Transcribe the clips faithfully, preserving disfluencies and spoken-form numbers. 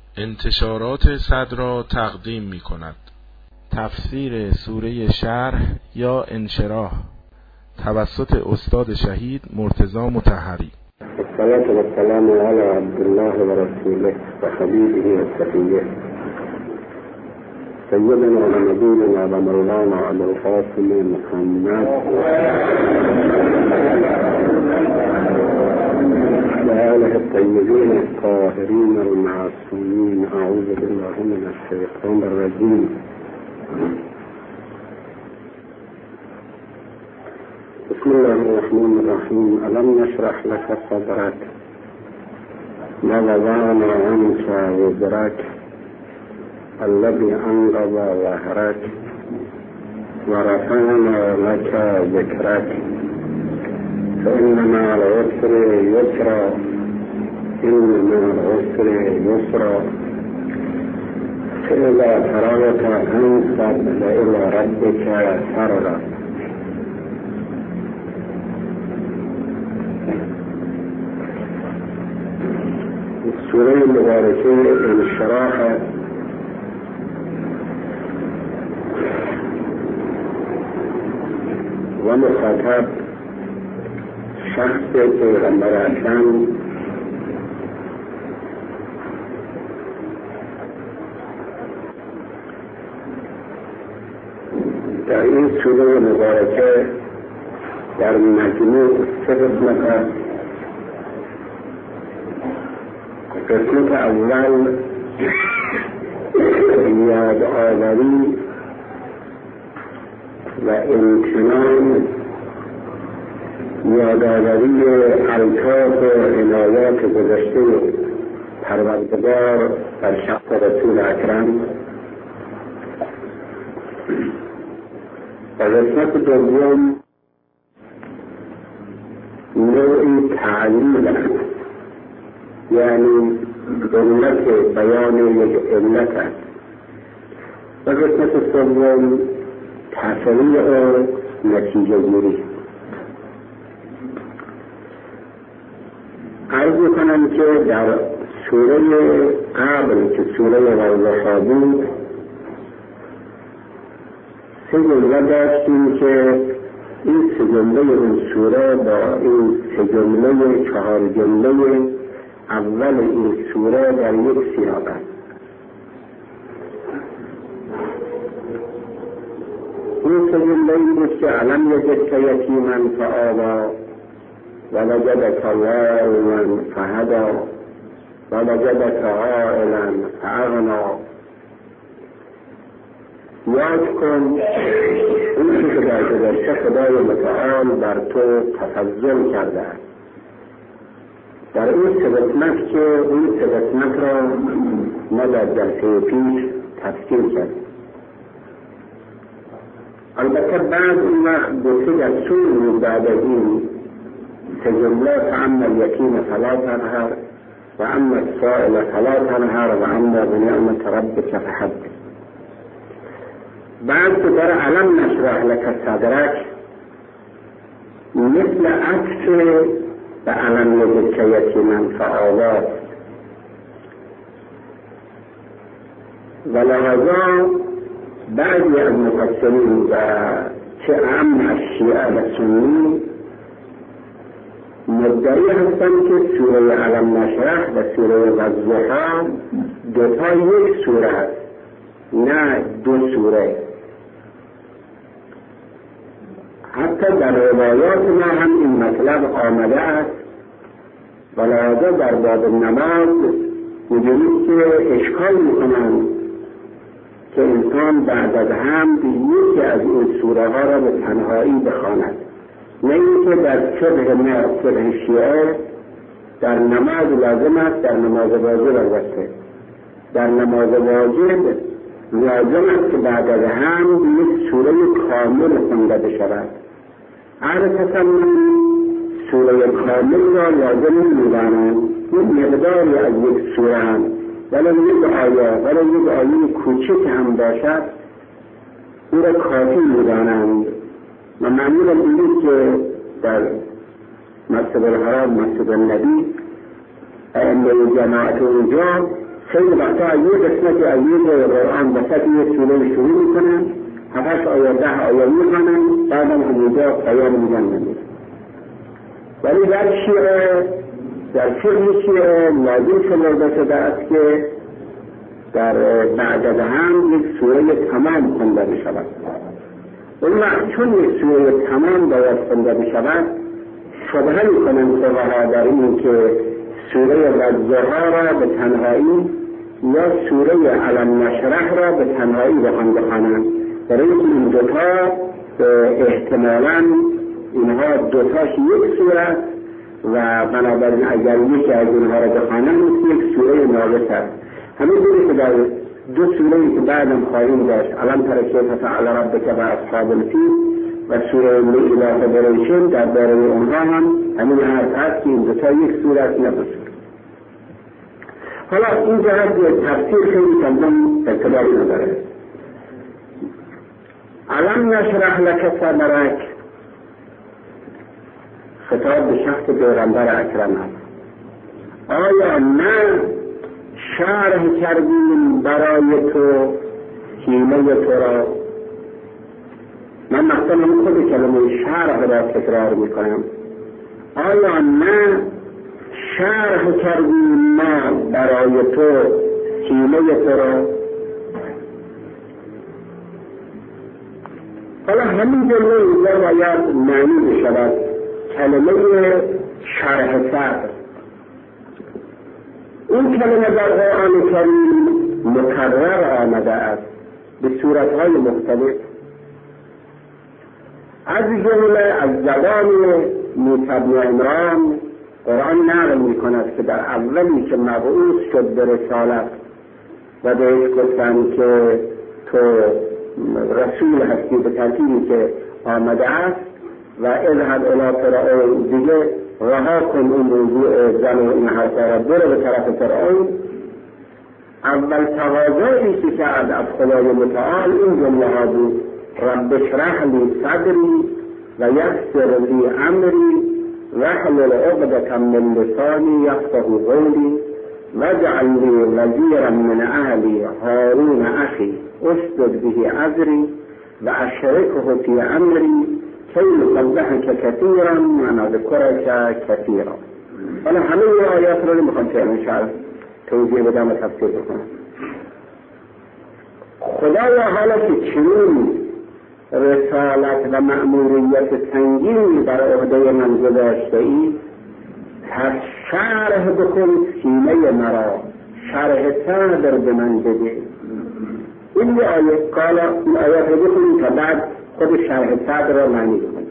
انتشارات صدرا تقدیم می کند. تفسیر سوره شرح یا انشراح توسط استاد شهید مرتضی مطهری. الصلاة والسلام على عبد الله ورسوله وحبيبه وصفيه سيدنا ونبينا ومولانا أبو القاسم محمد وآله الطيبين الطاهرين المعصومين. أعوذ بالله من الشيطان الرجيم. بسم الله الرحمن الرحيم. ألم نشرح لك صدرك ووضعنا عنك وزرك الذي أنقض ظهرك ورفعنا لك ذكرك فإن مع العسر يسرا إن مع العسر يسرا فإذا فرغت فانصب إلى ربك فرغا. سوره مبارکه انشراح و مخاطب شخص پیغمبر اکرم در این سوره مبارکه در مجموع سه قسمت است. قسمت اول یادآوری و امتنان، یادآوری الطاف و عنایات گذشته پروردگار بر شخص رسول اکرم، و قسمت دوم نوعی تعلیل است، یعنی علت بیان یک علت است، و قسمت سوم تفریع و نتیجه گیری. عرض کنم که در سوره قبل که سوره والضحی بود سه جمله داشتیم که این سه جمله این سوره با این سه جمله چهار جمله اول این سوره در یک سیاق است. این سه جمله این بود که علم یجدک یتیما فآوی ووجدک ضالا فهدی ووجدک عائلا فأغنی. یاد کن این که در گذشته خدای متعال بر تو تفضل کرده است. در این سه قسمت که این سه قسمت را ما در جلسه پیش تفسیر کردیم. البته بعد این وقت دو سه دستور بود بعد از این سه جمله: فاما الیتیم فلا تنهر و اما السائل فلا تنهر و اما بنعمت ربک فحدث. بعد که در علم نشرح لک صدرک مثل عکس به علم یجدک یتیما فآوی، و لحظا بعضی از مفسرین و چه اعم از شیعه و سنی مدعی هستند که سوره علم نشرح و سوره والضحی دوتا یک سوره است، نه دو سوره. حتی در روایات ما هم این مطلب آمده است، و لحظا در باب نماز می‌دونید که اشکال می‌کنند که انسان بعد از هم یکی از این سوره ها را به تنهایی بخواند، نه اینکه در شبه ما شبه شیعه در نماز لازم است، در نماز واجب البته در نماز واجب لازم است که بعد از هم یک سوره کامل خونده بشود. عادةً سوره کامل را لازم می‌دانند، یک مقداری از یک سوره هم، ولی یک آیه ولی یک آیه کوچک هم باشد او را کافی می‌دانند. و معمولا اینید که در مسجد الحرام، مسجد النبی، ائمه جماعت اونجا خیلی وقتا از یه قسمت از یه قرآن وسط یه سوره شروع میکنن، هفتش آیه ده آیه میخوانن، بعدم همونجا پایان میدن نمید. ولی در شیعه، در فقه شیعه لازم شده شده است که در بعد از هم یک سوره تمام خونده بشود. اون وقت چون یک سوره تمام باید خونده بشود، شبهه میکنن فقها در این که سوره والضحی را به تنهایی یا سوره علم نشرح را به تنهایی بخوانند، برای اینکه این دوتا احتمالاً اینها دوتاش یک سوره و بنابراین اگر یکی از اینها را بخوانند یک سوره ناقص است. همین جوری که در دو سوره‌ای که بعدم خواهیم داشت، الان تر کیف فعل ربک و اصحاب الفیل و سوره الاف بریشن، در باره اونها هم همین حرف هست که این دوتا یک سوره است نه دو سوره. حالا این جهت تفسیر خیلی کمتر ارتباطی نداره. علم نشرح لک صدرک خطاب به شخص پیغمبر اکرم است. آیا نه شرح کردیم برای تو سینه تو را؟ من مثلا خود کلمه شرح را تکرار میکنم. آیا نه شرح کردیم ما برای تو سینه تو را؟ حالا همین جمله اینجا باید معنی بشود. کلمه شرح صدر، این کلمه در قرآن کریم مکرر آمده است به صورتهای مختلف، از جمله از زبان موسی بن عمران قرآن نقل می‌کند که در اولی که مبعوث شد به رسالت و بهش گفتند که تو رسول هستی به ترتیبی که آمده است و اذهب الی فرعون، دیگه رها کن اون موضوع زن و این حرفا را، برو به طرف فرعون. اول تقاضایی که کرد از خدای متعال این جمله ها بود: رب اشرح لی صدری و یسر لی امری واحلل عقدة من لسانی یفقهوا قولی واجعل لی وزیرا من اهلی هارون اخی اشدد به ازری و اشرکه فی امری کی نسبحک کثیرا و نذکرک کثیرا. حالا همه این آیات رو میخوام که انشاءالله توضیح بدم و تفسیر بکنم. خدایا حالا که چنین رسالت و مأموریت سنگینی بر عهده من گذاشته ای، پس شرح بکن سینه مرا، شرح صدر به من بده. این آیه کالا این آیات رو بکنیم تا بعد خود شرح صدر را معنی بکنیم.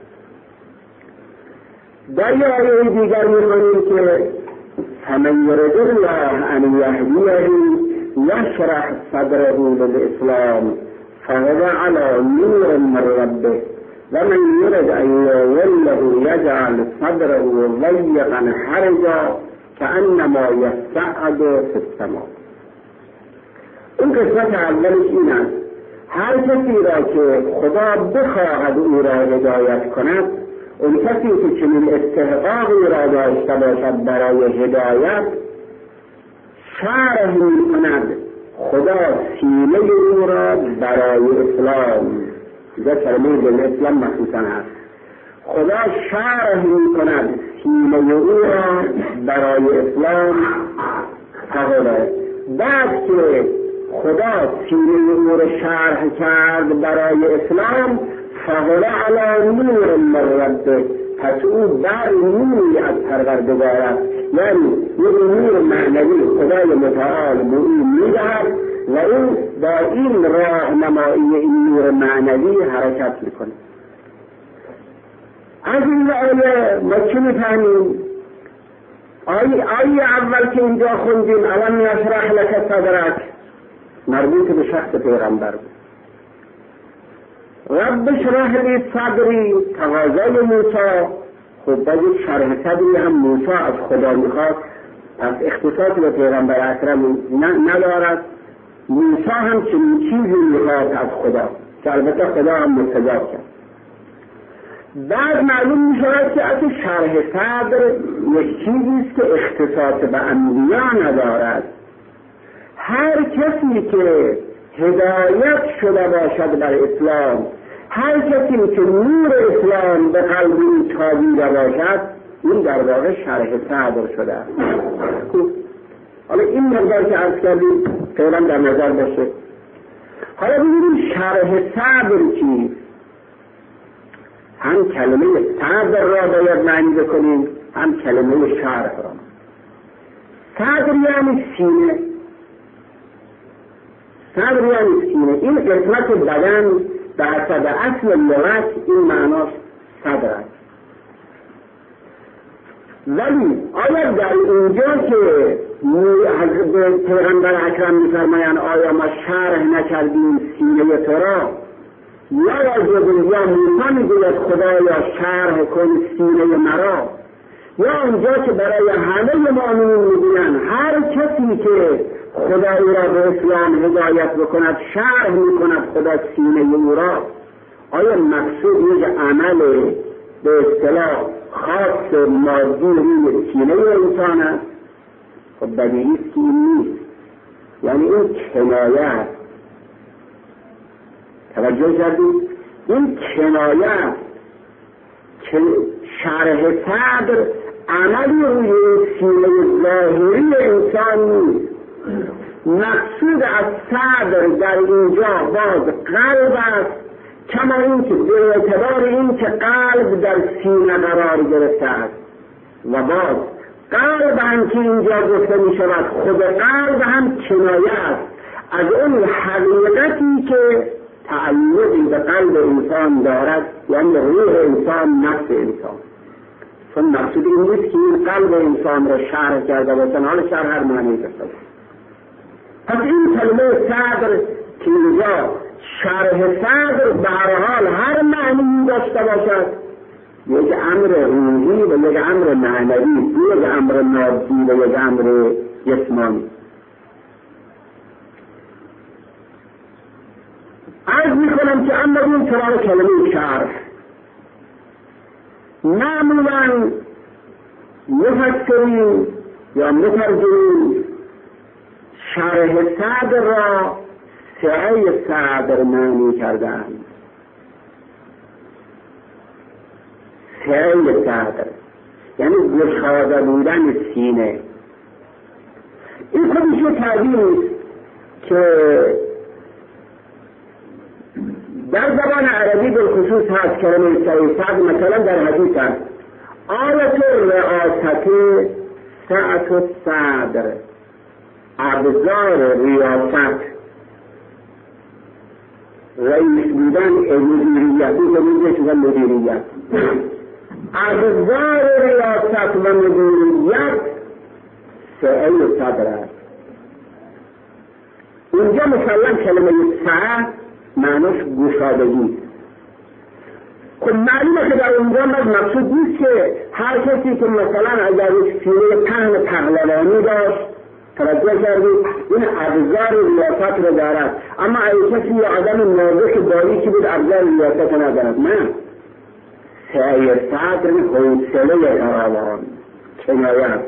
در یه آیه دیگر می‌خوانیم که فمن یرد الله ان یهدیه یشرح صدره للاسلام فهو علی نور من ربه و من یرد ان یضله یجعل صدره ضیقا حرجا کانما یصعد فی السماء. این قسمت اولش این است: هر کسی را که خدا بخواهد او را هدایت کند، اون کسی که چنین استحقاقی را داشته باشد برای هدایت، شرح می کند خدا سینه او را برای اسلام. اینجا کلمه به اسلام مخصوصا هست. خدا شرح می کند سینه او را برای اسلام. حالا بعد که خدا سینه او را شرح کرد برای اسلام، فهو علی نور من ربه، پس او بر نوری از پروردگار است، یعنی یک نور معنوی خدای متعال به او میدهد و او با این راهنمایی این نور معنوی حرکت میکنه. از این آیه ما چه میفهمیم؟ آیه آیه اول که اینجا خوندیم الان نشرح لک صدرک مربوط به شخص پیغمبر بود. رب اشرح لی صدری تقاضای موسی، خب باید شرح صدری هم موسی از خدا میخواد، پس اختصاص به پیغمبر اکرم ندارد. موسی هم چنین چیزی میخواد از خدا که البته خدا هم مستجاب کرد. بعد معلوم میشود که از شرح صدر یک چیزی است که اختصاص به انبیا ندارد، کسی که هدایت شده باشد بر اسلام، هر کسی که نور اسلام به قلب او تابیده باشد، این در واقع شرح صدر شده است. حالا این مقدار که عرض کردیم فعلا در نظر باشه. حالا ببینیم شرح صدر چیست. هم کلمه صدر را باید معنی بکنیم، هم کلمه شرح را. صدر یعنی سینه، صدر یعنی سینه. این قسمت بدن به حسب اصل لغت این معناش صدر است. ولی آیا در اینجا که حضرت پیغمبر اکرم می‌فرمایند آیا ما شرح نکردیم سینه تو را، یا واجب یا موسی میگوید خدایا شرح کن سینه مرا، یا اونجا که برای همه مؤمنین میگویند هر کسی که خدا او را به اسلام هدایت بکند شرح میکند خدا سینه او را. آیا مقصود یک عمل به اصطلاح خاص مادی روی سینه انسان است؟ خب بدیهی است که این نیست، یعنی این کنایه است. توجه کردید؟ این کنایه است که شرح صدر عملی روی سینه ظاهری انسان نیست. مقصود از صدر در اینجا باز قلب است، کما اینکه به اعتبار این که قلب در سینه قرار گرفته است و باز قلب هم که اینجا گفته می شود خود قلب هم کنایه است از اون حقیقتی که تعلقی به قلب انسان دارد، یعنی روح انسان، نفس انسان. چون مقصود این نیست که این قلب انسان را شرح کرده باشن، حال شرح هر معنی داشته باشه. پس این کلمه صدر که اینجا شرح صدر به هر حال هر معنی داشته باشد، یک امر روحی و یک امر معنوی، یک امر مادی و یک امر جسمانی. عرض میکنم که اما این سراغ کلمه شرح معمولا مفسرین یا مترجمین شرح صدر را سعی صدر معنی کردند. سعی صدر یعنی گشاده بودن سینه. این خودش یک تعبیر است که در زبان عربی بالخصوص هست. کلمه سعی صدر مثلا در حدیث هست آیت رئاست سعت الصدر، ابزار ریاست، رئیس بودن، مدیریت، این شدن مدیریت، ابزار ریاست و مدیریت سعی صدر است. اینجا مثلا کلمه سعه معناش گشادگی. خب معلومه که در اونجا مقصود نیست که هر کسی که مثلا اگر یک سینه پهن پهلوانی داشت، توجه کردید، این ابزار ریاست رو دارد، اما اگه کسی یه آدم نازک باریکی بود ابزار ریاست رو ندارد. نه، سعی صدر حوصله فراوان، کنایه.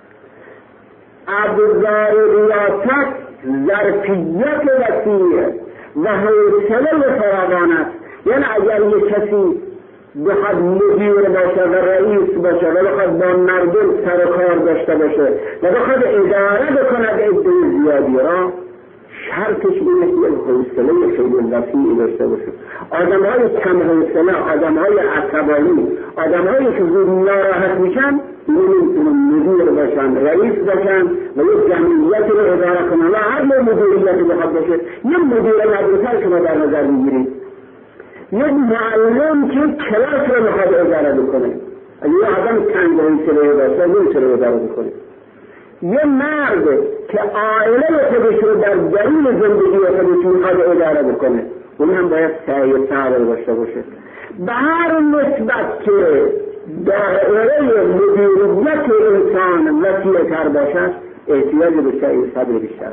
ابزار ریاست ظرفیت وسیع و حوصله فراوان است. یعنی اگر یک کسی بخواد مدیر باشه و رئیس باشه و بخواد با مردم سر کار داشته باشه و بخواد اداره بکند عده زیادی را، شرطش اینه که یک حوصله خیلی وسیعی داشته باشه. آدم‌های کم حوصله، آدم‌های عصبانی، آدم‌هایی که زود ناراحت میشن نمیتونن مدیر باشن، رئیس باشن و یک جمعیتی رو اداره کنن. و هر نوع مدیریتی بخواد باشه، یک مدیر مدرسه شما در نظر میگیرید، یک معلم که کلاس رو میخواد اداره بکنه، اگه یه آدم چند حوصله باشه نمیتونه اداره بکنه. یه مرد که عائله خودش رو در درون زندگی خودش میخواد اداره بکنه، اون هم باید سعی صبر داشته باشه. به هر نسبت که دائره مدیریت انسان وسیع‌تر باشد، احتیاج به سعی صبر بیشتر.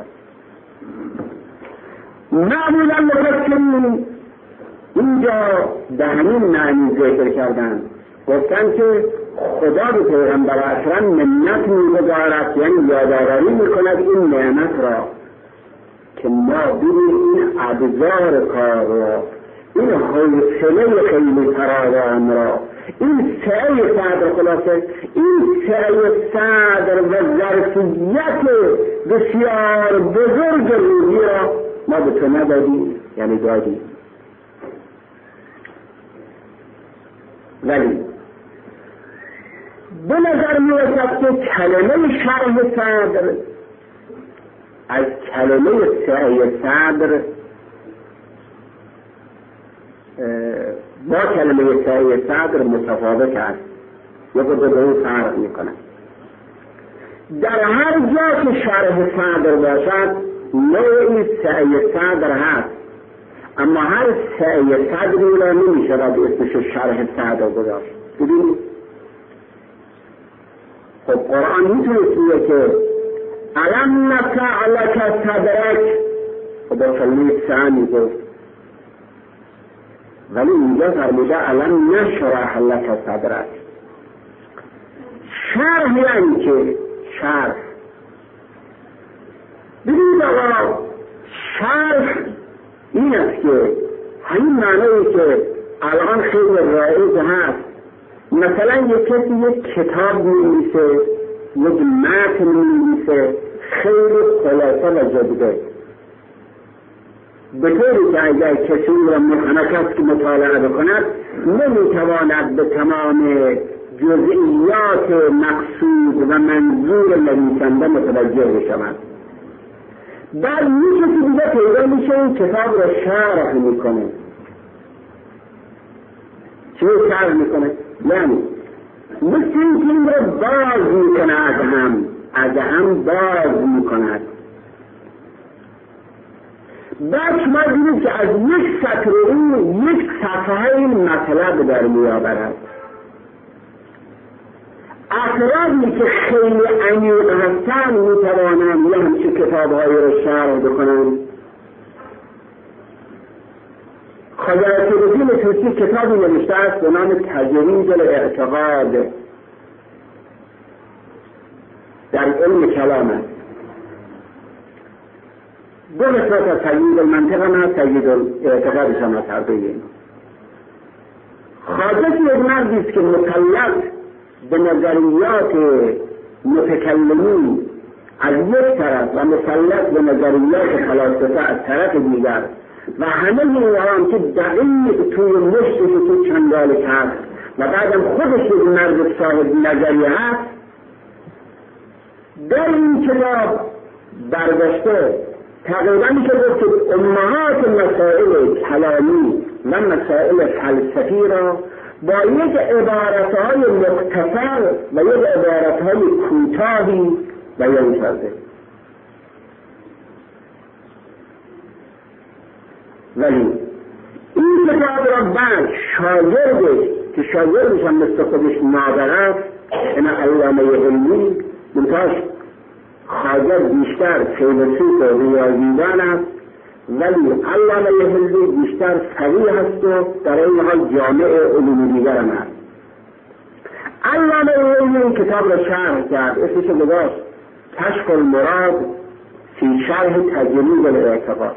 معمولا مفسرین اینجا به همین معنی ذکر کردن، گفتن که خدا به پیغمبر اکرم منت می‌گذارد، یعنی یادآوری می‌کند این نعمت را که ما ببینیم این ابزار کار را، این حوصله خیلی فراوان را، این سعی صدر، خلاصه این سعی صدر و ظرفیت بسیار بزرگ روحی را ما به تو ندادیم، یعنی دادیم. ولی به نظر می رسد که کلمه شرح صدر از کلمه سعی صدر با کلمه سعی صدر متفاوت است، یا به اون فرق می کند. در هر جا که شرح صدر باشد نوعی سعی صدر هست، اما هر سعی صدری را نمی شود اسمش شرح صدر گذاشت. ببینید خب قرآن میتونه تویه که علم نشرح لک صدرک، خدا کلمه سعی گفت، ولی اینجا فرموده علم نشرح لک صدرک. شرح یعنی که شرح، ببینید آقا شرح این است که همین معنی که الان خیلی رایج هست، مثلا یک کسی یک کتاب می‌نویسه، یک متن می‌نویسه خیلی خلاصه و جدیده، به طوری که اگر کسی اون را محنک که مطالعه بکند نمیتواند به تمام جزئیات مقصود و منظور نویسنده متوجه بشود. بعد یک کسی دیگه پیدا میشه این کتاب را شرح میکنه. چه شرح میکنه؟ یعنی مثل این که این را باز میکنه، از هم از هم باز میکند. بعد شما دیدید که از یک سطر این یک صفحه این مطلب در میآورد. افرادی که خیلی عمیق هستند میتوانند یه همچین کتاب‌هایی را شرح بکنند. خواجه نصیرالدین طوسی کتابی نوشته است به نام تجرید الاعتقاد، در علم کلام است. دو قسمت از تجرید المنطق هم هست، تجرید الاعتقادش هم از هر دوی. خواجه یک مردی است که مکلف به نظریات متکلمین از یک طرف و مسلط به نظریات فلاسفه از طرف دیگر و همه اینها که دقیق توی مشتش تو چنگالش هست و بعدم خودش یک مرد صاحب نظریه هست، در این کتاب برداشته تقریبا میشه گفت که امهات مسائل کلامی و مسائل فلسفی را با یک عبارتهای مختصر و یک عبارتهای کوتاهی بیان کرده. ولی این کتاب را بعد شاگردش که شاگردش هم مثل خودش نابغه است، این علامه علمی منتاش خواجه بیشتر فیلسوف و ریاضیدان است، ولی علامه علمی بیشتر فقیه هست و در این حال جامع علوم دیگر هم هست. علامه علمی این کتاب را شرح کرد، اسمش گذاشت کشف المراد فی شرح تجرید الاعتقاد.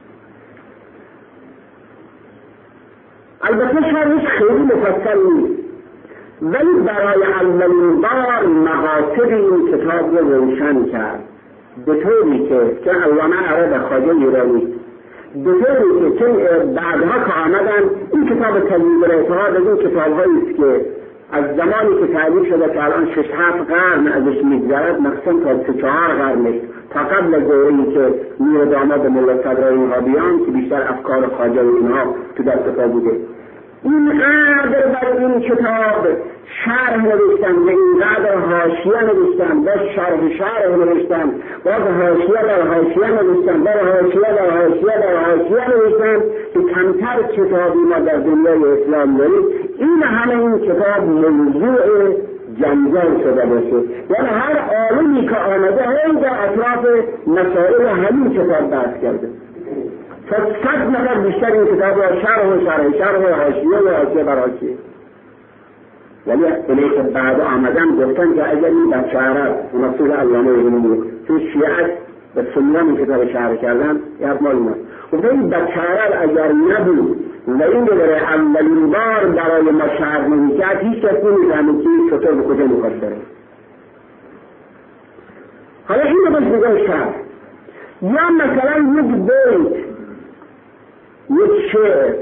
البته شرحش خیلی مفصل نیست، ولی برای اولین بار مقاصد این کتاب را روشن کرد، به طوری که که علامه عرب خواجه ایرانی به طوری که چون بعدها که آمدن این کتاب تجرید الاعتقاد از این کتاب‌هایی است که از زمانی که تعریف شده که الان شش هفت قرن ازش می‌گذرد، مخصوصاً تا سه چهار قرنش تا قبل از دوره‌ای که میر داماد ملا صدرای اینها بیان که بیشتر افکار خواجه و اینها تو دست پا بوده، اینقدر بر این کتاب شرح نوشتن و اینقدر حاشیه نوشتن، باز شرح شرح نوشتن، باز حاشیه در حاشیه نوشتن، باز حاشیه در حاشیه در حاشیه نوشتن که کمتر کتابی ما در دنیای اسلام داریم. این همه این کتاب موضوع جنجال شده باشه، یعنی هر عالمی که آمده هی در اطراف مسائل همین کتاب بحث کرده. تا صد نفر بیشتر این کتاب را شرح و شرح شرح و حاشیه و حاشیه بر حاشیه. ولی اینه که بعد آمدن گفتن که اگر این بچه عرب منصور علامه علمی تو شیعه و سنیان کتاب شرح کردن یه حرف مال اینا. خب این بچه‌ها اگر نبود و این رو برای اولین بار برای ما شرح نمی‌کرد هیچ کس نمی‌فهمید که چطور به کجا می‌خواد بره. حالا این رو بهش میگن شرح. یا مثلا یک بیت، یک شعر،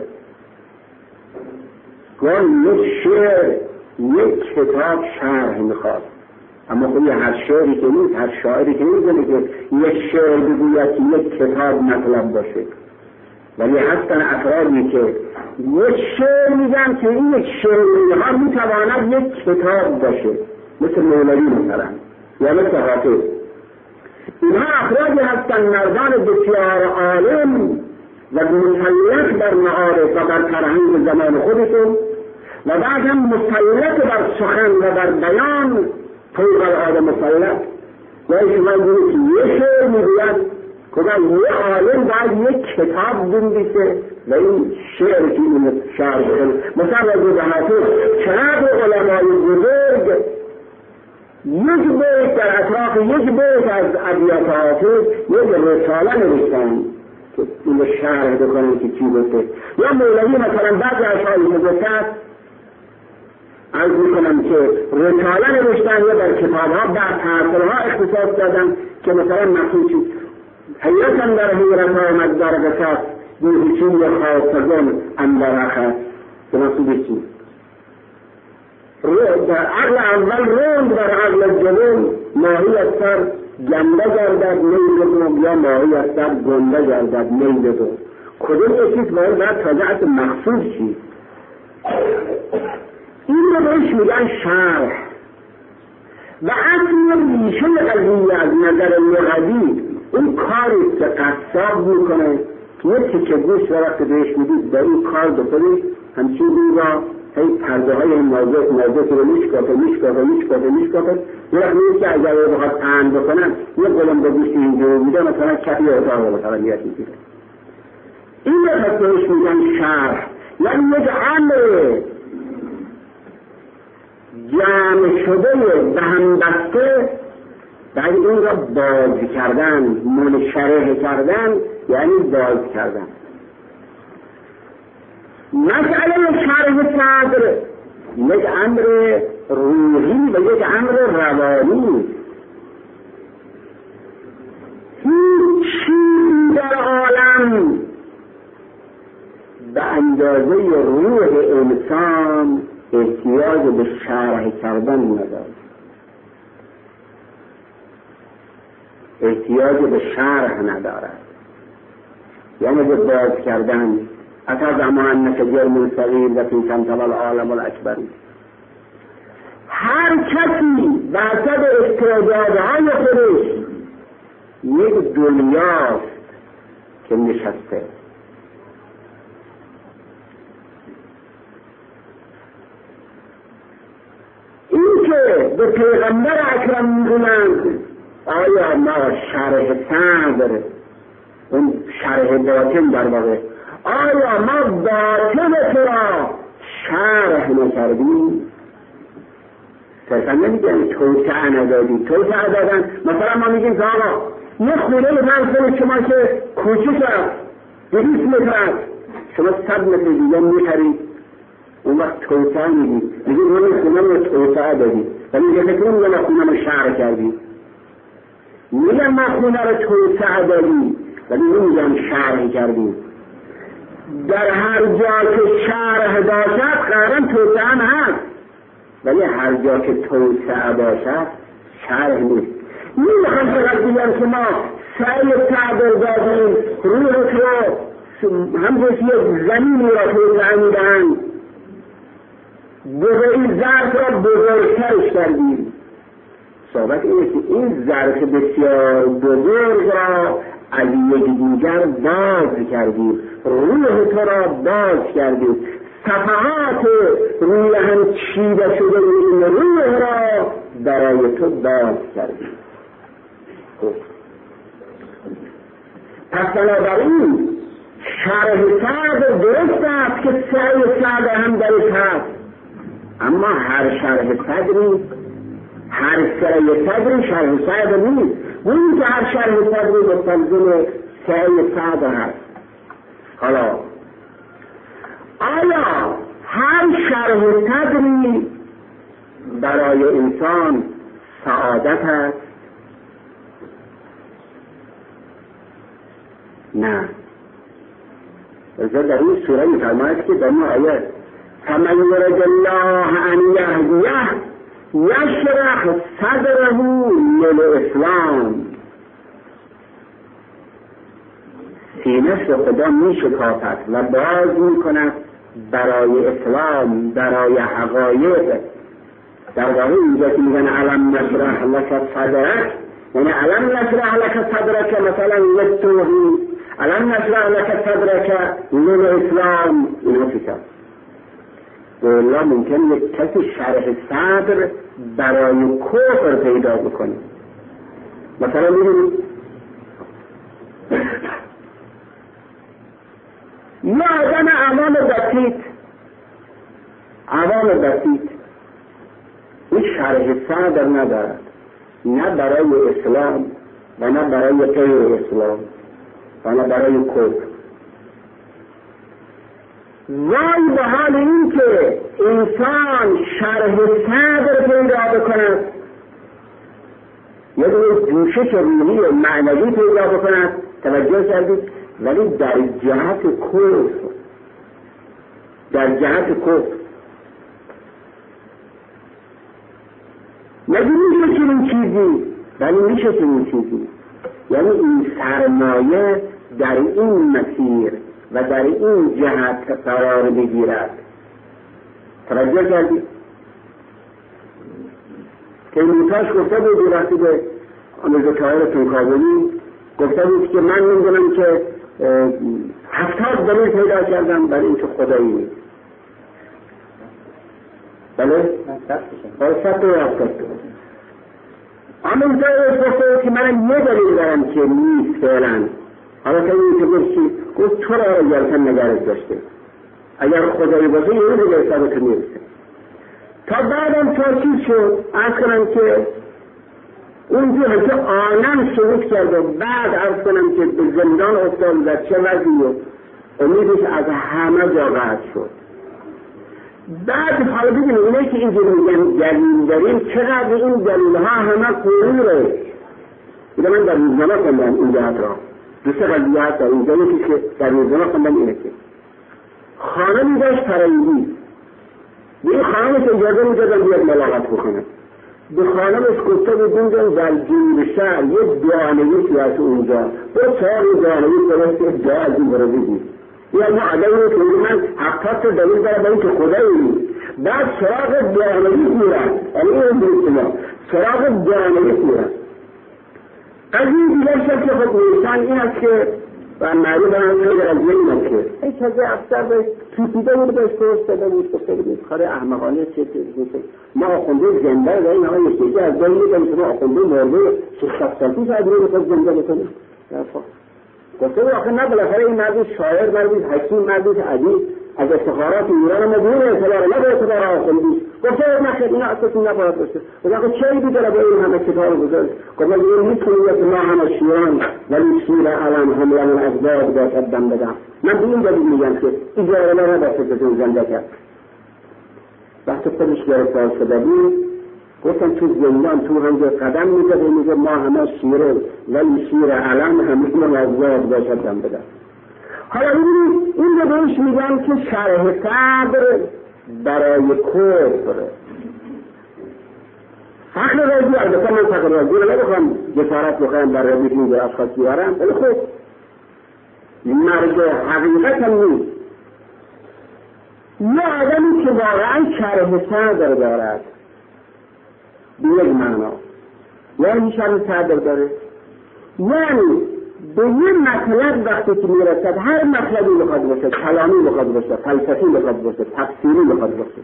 گاه یک شعر یک کتاب شرح میخواد، اما خب هر شعری که نیست، هر شاعری که نیست که یک شعر بگوید که یک کتاب مطلب باشه، ولی هستن افرادی که یک شعر میگن که این یک شعر ها میتواند یک کتاب باشه، مثل مولوی مثلا یا مثل حافظ. اینها افرادی هستن مردان بسیار عالم و مسلط بر معارف و بر فرهنگ زمان خودشون و بعد هم مسلط بر سخن و بر بیان فوق العاده مسلط. یعنی شما دیدید که یه شعر میگوید که یه عالم باید یک کتاب بنویسه و این شعر که این شعر بکنه. مثلا از به حافظ چقدر علمای بزرگ یک بیت در اطراف یک بیت از ابیات حافظ یک رساله نوشتن که این رو شرح بکنن که چی گفته. یا مولوی مثلا بعضی اشعاری گفته عرض میکنم که رساله نوشتن یا در کتابها بعد تاثیرها اختصاص دادن که مثلا مخصوص چیز حیرتم در حیرت آمد در قصاص بیهوشی یا خواستگان اندر اخست که مخصوص چیز در عقل اول روند در عقل جنون ماهی از سر گنده گردد میل دو یا ماهی از سر گنده گردد میل دو. کدوم اکیست باید باید تازه مخصوص چیز. این رو بهش میگن شرح و اصل ریشه قضیه از نظر لغوی اون کاری که قصاب میکنه که یه تیکه گوش وقت بهش میدید در این کار بکنید همچین این را هی پرده های نازک نازک رو میشکافه میشکافه میشکافه میشکافه یه وقت نیست که اگر رو بخواد پهن بکنن یه قلم به گوشت اینجور میده مثلا کفی اتاق رو مثلا نیت میگیره. این رو پس بهش میگن شرح، یعنی یک عمل جمع شده به هم بسته بعد این را باز کردن، منشرح کردن یعنی باز کردن. مسئله شرح صدر یک امر روحی و یک امر روانی. هیچ چیز در عالم به اندازه روح انسان احتیاج به شرح کردن ندارد، احتیاج به شرح ندارد، یعنی به باز کردن. اتذم انک جرم صغیر و فی کمثل العالم الاکبر. هر کسی بحثد استعدادهای خودش یک دنیاست که نشسته. این که به پیغمبر اکرم میگویند آیا ما شرح صدر، اون شرح باطن در واقع، آیا ما باطن تو را شرح نکردیم؟ صرفا نمیگن توسعه ندادیم. توسعه دادن مثلا ما میگیم که آقا یه خونه بزن شما که کوچیک است دویست متر است شما صد متر دیگه میخرید، اون وقت توسعه میدید. میگیم ما خونه رو توسعه دادیم ولی میگه فکر میگه ما خونه رو شرح کردیم. میگن ما خونه رو توسعه دادیم ولی نمیگن شرح کردیم. در هر جا که شرح باشد قرآن توسعه هم هست، ولی هر جا که توسعه باشد شرح نیست. نمیخوام فقط بگم که ما سعی تعبیر دادیم روح تو همجوری یک زمینی را توسعه میدهند بزرگی ظرف را بزرگترش کردیم. صحبت اینه که این ظرف بسیار بزرگ را از یک دیگر باز کردیم، روح تو را باز کردیم، صفحات روی هم چیده شده این روح را برای تو باز کردیم. پس بنابراین شرح صدر درست است که سعی صدر هم درش هست، اما هر شرح صدری هر سعی صدری شرح صدر نیست. اون که هر شرح صدری مستلزم سعی سعد هست. حالا آیا هر شرح صدری برای انسان سعادت هست؟ نه. در این سوره می‌فرماید که در این آیه فمن یرد الله ان یهدیه یشرح صدره للاسلام، سینه‌اش رو خدا میشکافد و باز میکند برای اسلام، برای حقایق. در واقع اینجا که میگن علم نشرح لک صدرک، یعنی علم نشرح لک صدرک مثلا للتوحید، علم نشرح لک صدرک للاسلام، اینا چی کرد؟ والله ممکن یک کسی شرح صدر برای کفر پیدا بکنه. مثلا می‌بینید یه آدم عوام بسیط عوام بسیط این شرح صدر ندارد، نه برای اسلام و نه برای غیر اسلام و نه برای کفر. وای به حال این که انسان شرح صدر پیدا بکند، یه دونه جوشش روحی و معنوی پیدا بکند، توجه کردید، ولی در جهت کفر، در جهت کفر نگه میشه چنین چیزی، ولی میشه چنین چیزی. یعنی این سرمایه در این مسیر و در این جهت قرار بگیرد. توجه کردید که موتاش گفته بود وقتی به آموزه طاهر تنکابلی گفته بود که من میدونم که هفتاد دلیل پیدا کردم برای اینکه خدایی نیست. بله؟ باید ست و هفتاد آموزه گفته که من یه دلیل دارم که نیست فعلا. حالا که این که گفتی گفت تو را یلکن نگرد داشته، اگر خدایی باشه یه رو به حسابت میرسه. تا بعدم تا چیز شد عرض کنم که اونجور که آنم شروع کرد و بعد عرض کنم که به زندان افتاد در چه وضعی و امیدش از همه جا قطع شد. بعد حالا ببینید اینه که اینجور میگن دلیل داریم، چقدر این دلیل ها همه قروره. اینه من در روزنامه خوندم این جهت را، دو سه قضیه هست در اینجا. یکی که در روزنامه خوندم اینه که خانمی داشت فرنگی، به این خانمش اجازه میدادن بیاد ملاقات بکنه. به خانمش گفته بودن در جنوب شهر یک دانه‌ای سیاسی اونجا با چهار دانه‌ای فرست جا از این برده بود. یا ما عدمی که من هفتاد تا دلیل داره برای که خدایی نیست. بعد سراغ دانه‌ای میرن، یعنی این دوست ما سراغ دانه‌ای میرن. قضیه دیگر شد که خود نیستان این است که و معروف هم خیلی قضیه این است که هیچ از افسر بهش توپیده بود، بهش پرست داده بود، گفته بود کار احمقانه چه چیزی ما آخونده زنده داریم، همه یکیجی از داری میدم که ما آخونده مرده شخص سالتی شاید رو بخواد زنده بکنیم. گفته بود آخه نه بالاخره این مردی شاعر مردی حکیم مردی عدیب از افتخارات ایران مدیون اعتبار نه به اعتبار آخوندی. گفته بود نخیر اینا اساسی نباید باشه. و آخه چه بیداره به این همه کتاب بزرگ گفته این میتونیم که ما همه شیران ولی شیر علم همون ازداد باشد دم بدم. من به این دلیل میگم که اجاره نه نباشه که زنده کرد. وقتی خودش گرفتار شده بود گفتم تو زندان تو هم قدم میزده میگه ما همه شیره ولی شیر علم همون ازداد باشد دم بدم. حالا ببینید این رو بهش میگن که شرح صدر برای کفر. فخر رازی البته من فخر رازی رو نبخوام جسارت بخواهم در رابطه این در اشخاص بیارم، ولی خب مرگ حقیقت هم نیست. یه آدمی که واقعا شرح صدر دارد به یک معنا، یعنی شرح صدر داره، یعنی به یه مطلب وقتی که میرسد هر مطلبی بخواد باشه، کلامی بخواد باشه، فلسفی بخواد باشه، تفسیری بخواد باشه،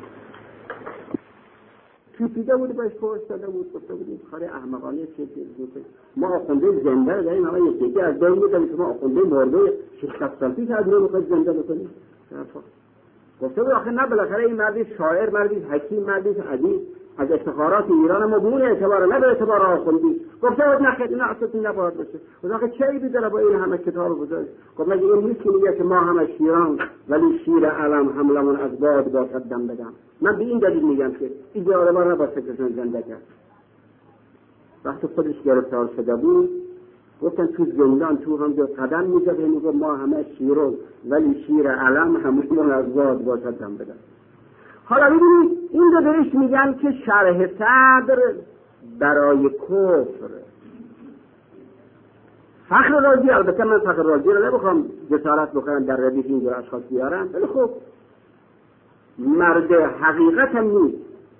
توپیده بود باش پرست داده بود گفته بود کار احمقانه چه چیزی ما آخونده زنده داریم همه یکی از داریم میدونیم که ما آخونده مرده شخص سالتی شاید رو بخواد زنده بکنیم. گفته بود آخه نه بالاخره این مردی شاعر مردی حکیم مردی عدیب از افتخارات ایران ما به اون اعتبار، نه به اعتبار آخوندی. گفته بود نخیر این اصلا نباید باشه. خود آخه چه عیبی داره با این همه کتاب بزرگ؟ گفت مگه این نیست که میگه که ما همه شیران ولی شیر علم حملمون از باد باشد دم بدم. من به این دلیل میگم که این جاره ما نباید فکرشون زنده کرد. وقتی خودش گرفتار شده بود گفتن تو زندان تو هم جو قدم میزد و میگه ما همه شیران ولی شیر علم حملمون از باد باشد دم بدم. حالا ببینید این رو بهش میگن که شرح صدر برای کفر. فخر رازی، البته من فخر رازی رو نمیخوام جسارت بکنم در ردیف اینجور اشخاص بیارم، ولی خب مرد حقیقت هم نیست.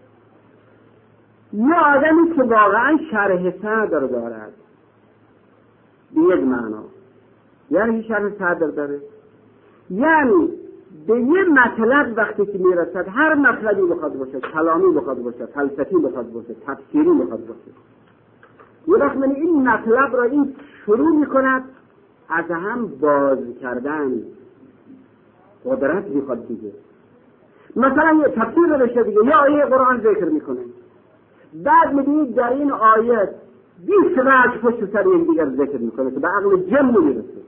یه آدمی که واقعا شرح صدر دارد به یک معنا، یعنی شرح صدر داره، یعنی به یه مطلب وقتی که میرسد، هر مطلبی بخواد باشه، کلامی بخواد باشه، فلسفی بخواد باشه، تفسیری بخواد باشه، یه وقت من این مطلب را این شروع میکند از هم باز کردن، قدرت میخواد دیگه. مثلا یه تفسیر رو بشه دیگه، یه آیه قرآن ذکر میکنه، بعد میبینید در این آیه بیست وجه پشت سر یک دیگر ذکر میکنه که به عقل جن نمیرسه.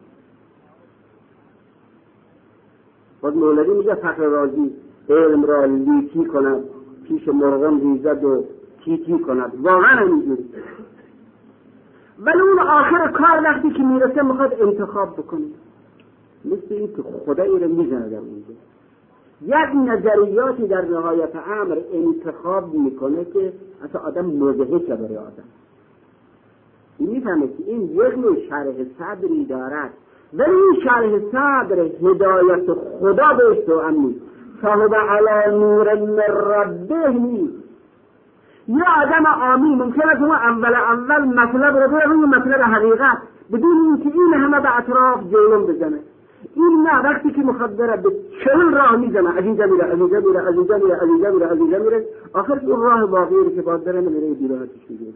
باز مولوی میگه فخر رازی علم را لیتی کند پیش مرغم ریزد و تیتی کند، واقعا همینجوری. ولی اون آخر کار وقتی که میرسه میخواد انتخاب بکنه، مثل این که خدایی رو میزنه در اونجا. یک نظریاتی در نهایت امر انتخاب میکنه که اصلا آدم مزهکه برای آدم. این میفهمه که این یک نوع شرح صدری دارد، ولی این شرح صدر هدایت خدا بهش تو امنی صاحب علی نور من ربه نیست. یه آدم عامی ممکنه که اول اول مطلب رو بره روی مطلب حقیقت بدون اینکه این همه به اطراف جولم بزنه. این نه، وقتی که مخدره به چهل راه میزنه، از اینجا میره، از اینجا میره، از اینجا میره، از اینجا میره، از اینجا میره، آخر اون راه واقعی که باید بره نمیره، بیراحتش میگیره.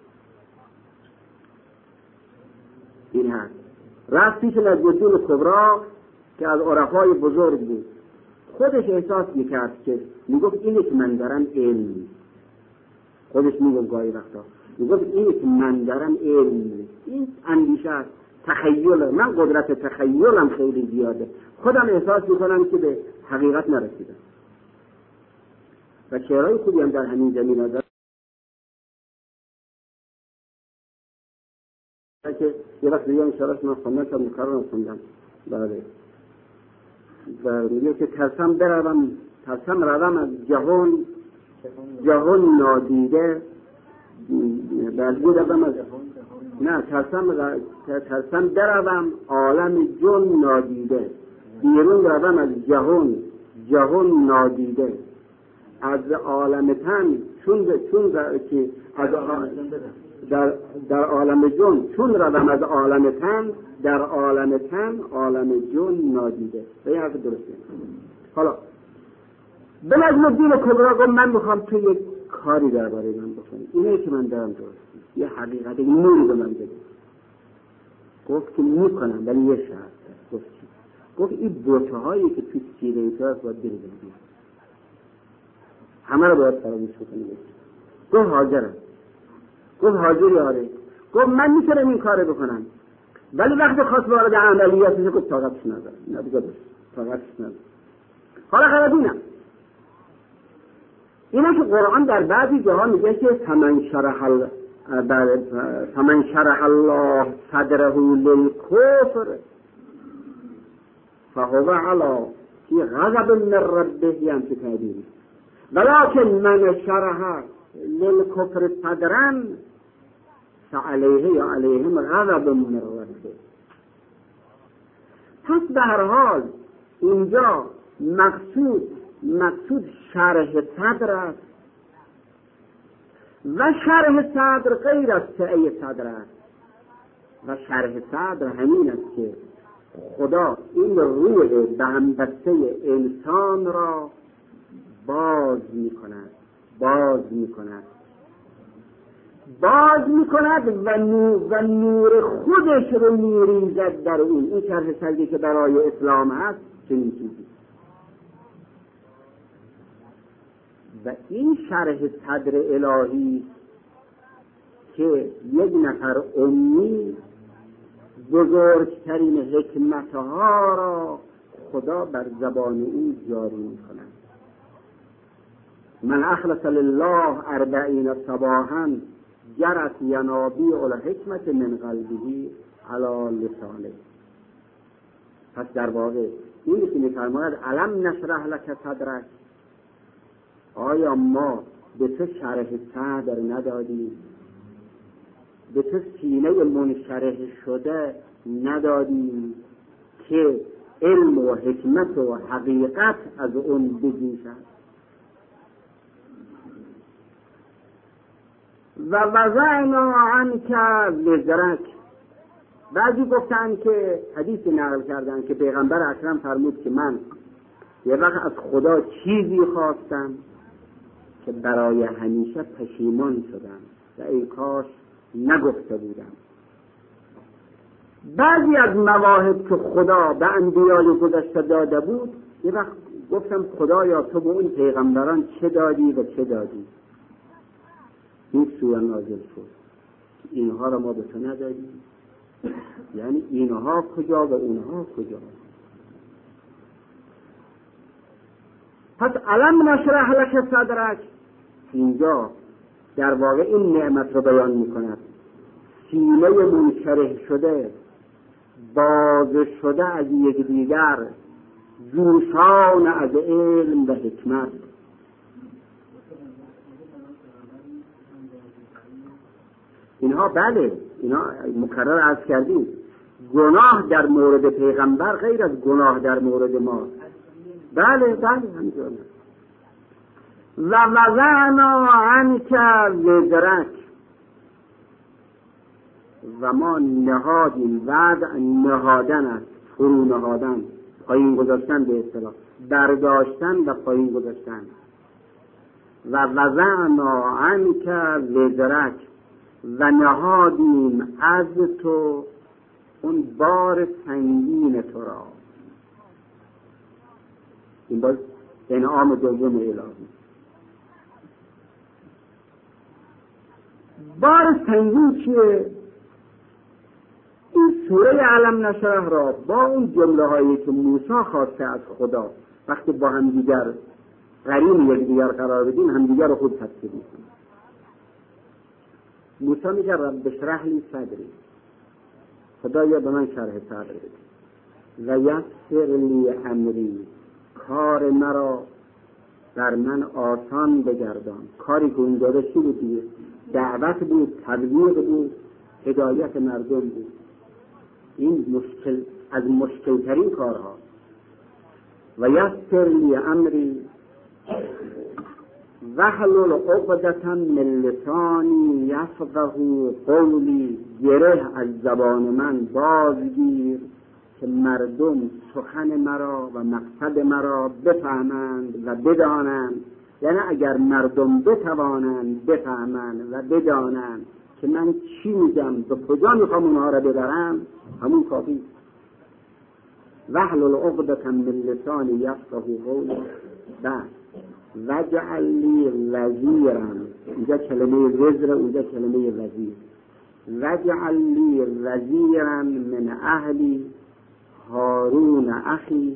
این هست. رفت پیش نجم‌الدین کبرا که از عرفای بزرگ بود، خودش احساس میکرد که میگفت اینه که من دارم علم، خودش میگفت گاهی وقتا میگفت اینه که من دارم علم، این اندیشه است، تخیل، من قدرت تخیلم خیلی زیاده، خودم احساس میکنم که به حقیقت نرسیدم. و شعرهای خوبی هم در همین زمینه داره که یه وقت دیگه انشاءالله من خوندم که مکررم خوندم. بله. و میگه که ترسم بروم، ترسم روم از جهان، جهان نادیده، بلگه روم از نه ترسم ترسم بروم عالم جن نادیده، بیرون روم از جهان، جهان نادیده، از عالم تن چون چون که از در در عالم جن چون روم از عالم تن، در عالم تن عالم جن نادیده. این حرف درسته. حالا به نجم‌الدین کبرا گفت من میخوام تو یک کاری درباره من بکنی، اینه که من دارم درست یه حقیقت نوری به من بده. گفت که میکنم ولی یه شرط. گفت چی؟ گفت این بوته هایی که توی سیره ایتاز باید بری بگیم، همه رو باید فراموش بکنی. گفت حاضرم. گفت حاضری؟ آره. گفت من میتونم این کار بکنم، ولی وقتی خواست وارد عملیات بشه گفت طاقتش ندارم. نه دیگه باشه، طاقتش ندارم. حالا خرابینم اینه که قرآن در بعضی جاها میگه که فمن شرح ال فمن شرح الله صدره للکفر فهو علی فی غضب من ربه، یعنی که تعبیری ولکن من شرح للکفر صدرا فعلیه یا علیهم غضب من ربه. پس به هر حال اینجا مقصود مقصود شرح صدر است و شرح صدر غیر از سعی صدر است و شرح صدر همین است که خدا این روح به همبسته انسان را باز می کند باز می کند باز می کند و نور, و نور خودش رو می ریزد در اون. این شرح صدری که برای اسلام هست چنین چیزی. و این شرح صدر الهی که یک نفر امی بزرگترین حکمتها را خدا بر زبان او جاری می کند. من اخلص لله اربعین صباحا جرت ینابیع الحکمت من قلبه علی لسانه. پس در واقع اینی که می‌فرماید الم نشرح لک صدرک، آیا ما به تو شرح صدر ندادیم؟ به تو سینه منشرح شده ندادیم که علم و حکمت و حقیقت از اون بجوشد؟ و وضعنا عنک وزرک. بعضی گفتن که حدیث نقل کردن که پیغمبر اکرم فرمود که من یه وقت از خدا چیزی خواستم که برای همیشه پشیمان شدم و ای کاش نگفته بودم. بعضی از مواهب که خدا به انبیای گذشته داده بود یه وقت گفتم خدایا تو به اون پیغمبران چه دادی و چه دادی؟ این سوره نازل شد اینها را ما به تو ندادیم، یعنی اینها کجا و اونها کجا؟ پس الم نشرح لک صدرک اینجا در واقع این نعمت رو بیان میکند. سینه منشرح شده، باز شده از یک دیگر، جوشان از علم و حکمت. اینها بله، اینها مکرر عرض کردیم، گناه در مورد پیغمبر غیر از گناه در مورد ما. بله بله همینطور. و وضعنا عنک وزرک، و ما نهادیم، وضع نهادن است، فرو نهادن، پایین گذاشتن به اصطلاح، برداشتن و پایین گذاشتن. و وضعنا عنک وزرک، و نهادیم از تو اون بار سنگین تو را. این باز انعام دوم الهی. بار سنگین چیه؟ این سوره علم نشرح را با اون جمله هایی که موسی خواسته از خدا وقتی با هم دیگر قرین یک دیگر قرار بدیم هم دیگر رو خود تفسیر میکنیم. موسی میگه رب اشرح لی صدری، خدایا به من شرح صدر بده، و یسر لی امری، کار مرا در من آسان بگردان. کاری که اون داده چی بود دیگه؟ دعوت بود، تبلیغ بود، هدایت مردم بود. این مشکل از مشکل ترین کارها. و یسر لی امری واحلل عقدة من لسانی یفقهوا قولی، گره از زبان من بازگیر که مردم سخن مرا و مقصد مرا بفهمند و بدانند. یعنی اگر مردم بتوانند بفهمند و بدانند که من چی میگم به کجا میخوام اونها را ببرم، همون کافی. واحلل عقدة من لسانی یفقهوا قولی. بعد وجعل لی وزیرا، اینجا کلمه وزر، اونجا کلمه وزیر. وجعل لی وزیرا من اهلی هارون اخی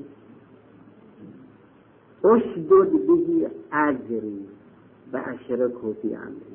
اشدد به اجری و اشرکه فی امری.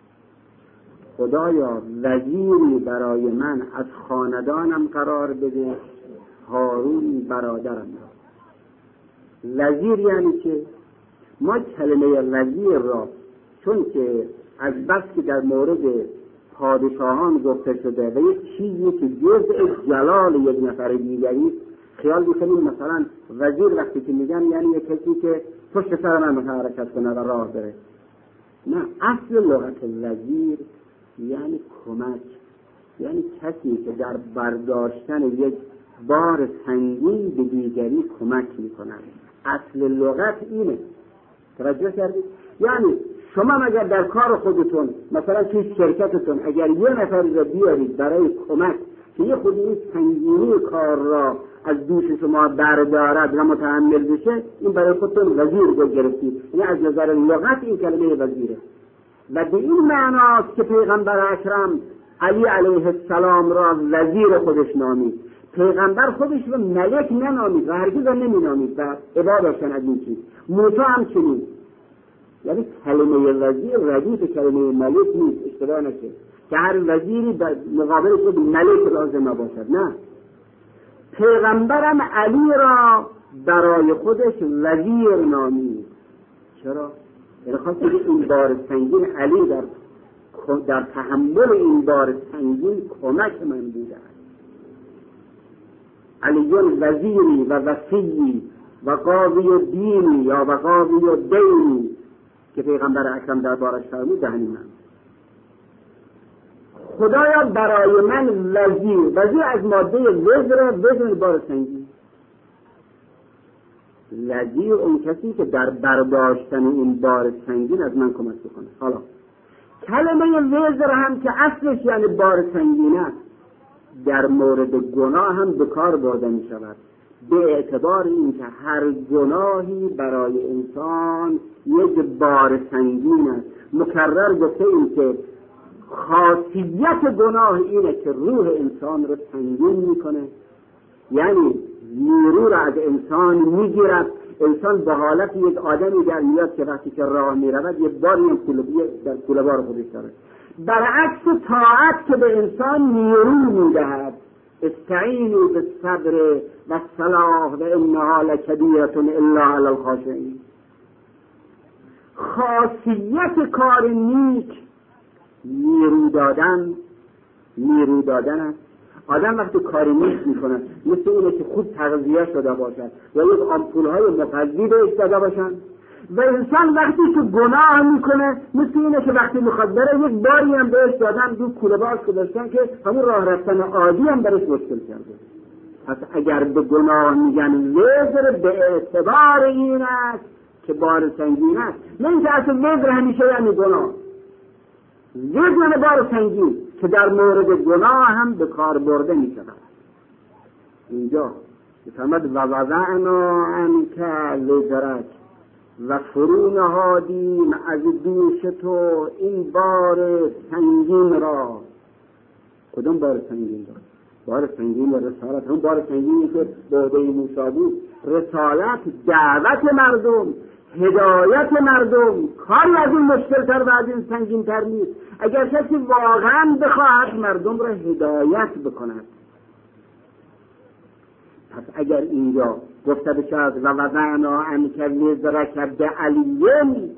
خدایا وزیری برای من از خاندانم قرار بده، هارون برادرم را. وزیر یعنی که ما کلمه وزیر را چون که از بس که در مورد پادشاهان گفته شده و یک چیزی که جزء جلال یک نفر دیگری، خیال میکنیم مثلا وزیر وقتی که میگن یعنی یک کسی که پشت سر من حرکت کنه و راه بره. نه، اصل لغت وزیر یعنی کمک، یعنی کسی که در برداشتن یک بار سنگین به دیگری کمک میکنه. اصل لغت اینه. توجه کردید؟ یعنی شما اگر در کار خودتون مثلا توی شرکتتون اگر یه نفر رو بیارید برای کمک که یه خود این سنگینی کار را از دوش شما بردارد و متحمل بشه، این برای خودتون وزیر رو گرفتید. یعنی از نظر لغت این کلمه وزیره و به این معناست که پیغمبر اکرم علی علیه السلام را وزیر خودش نامید. پیغمبر خودش رو ملک ننامید و هرگز هم نمی نامید و ابا داشتن از این چیز. موسی هم چنین. یعنی کلمه وزیر ردیف کلمه ملک نیست، اشتباه نشه که هر وزیری در مقابلش یک ملک لازم نباشد. نه، پیغمبرم علی را برای خودش وزیر نامید. چرا؟ یعنی خواست که این بار سنگین علی در در تحمل این بار سنگین کمک من بوده است. علیون وزیری و وصیی و قاضی دینی یا و قاضی دینی که پیغمبر اکرم در بارش فرمود دهنی من. خدایا برای من وزیر، وزیر از ماده وزر، وزر بار سنگین. وزیر اون کسی که در برداشتن این بار سنگین از من کمک بکنه. حالا کلمه وزر هم که اصلش یعنی بار سنگین است، در مورد گناه هم به کار برده می شود، به اعتبار اینکه هر گناهی برای انسان یک بار سنگین است. مکرر گفته این که خاصیت گناه اینه که روح انسان رو سنگین میکنه، یعنی نیرو را از انسان میگیرد. انسان به حالت یک آدمی در میاد که وقتی که راه میرود یک باری هم در کوله بار خودش داره. برعکس طاعت که به انسان نیرو میدهد، استعینوا بالصبر والصلاة و انها لکبیرة الا علی الخاشعین. خاصیت کار نیک نیرو دادن نیرو دادن است. آدم وقتی کاری نیک میکنه مثل اینه که خود تغذیه شده باشد یا یک آمپولهای مغذی بهش داده باشن، و انسان وقتی که گناه میکنه مثل اینه که وقتی میخواد بره یک باری هم بهش دادن دو کوله باز گذاشتن که همون راه رفتن عادی هم برش مشکل کرده. پس اگر به گناه میگن وزر به اعتبار این است که بار سنگین است، نه اینکه اصلا وزر همیشه یعنی گناه. وزر بار سنگین که در مورد گناه هم به کار برده می شود. اینجا فرمود و وضعنا عنک وزرک و فرو نهادیم از دوش تو این بار سنگین را. کدوم بار سنگین را؟ بار سنگین و رسالت. اون بار سنگینی که بعده موسی بود، رسالت، دعوت مردم، هدایت مردم. کاری از این مشکل تر و از این سنگین تر نیست. اگر کسی واقعا بخواهد مردم را هدایت بکند. پس اگر اینجا گفته بشد و وضعنا عنک وزرک بعلیین،